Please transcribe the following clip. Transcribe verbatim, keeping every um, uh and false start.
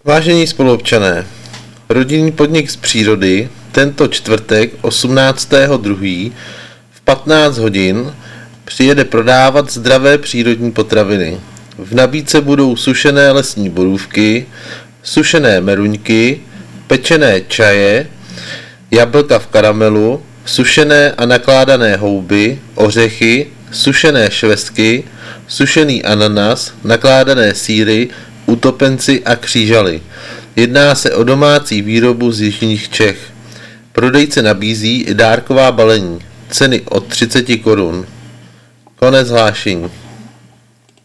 Vážení spoluobčané, rodinný podnik z přírody tento čtvrtek osmnáctého druhého v patnáct hodin přijede prodávat zdravé přírodní potraviny. V nabídce budou sušené lesní borůvky, sušené meruňky, pečené čaje, jablka v karamelu, sušené a nakládané houby, ořechy, sušené švestky, sušený ananas, nakládané sýry, utopenci a křížaly. Jedná se o domácí výrobu z jižních Čech. Prodejce nabízí i dárková balení. Ceny od třicet korun. Konec hlášení.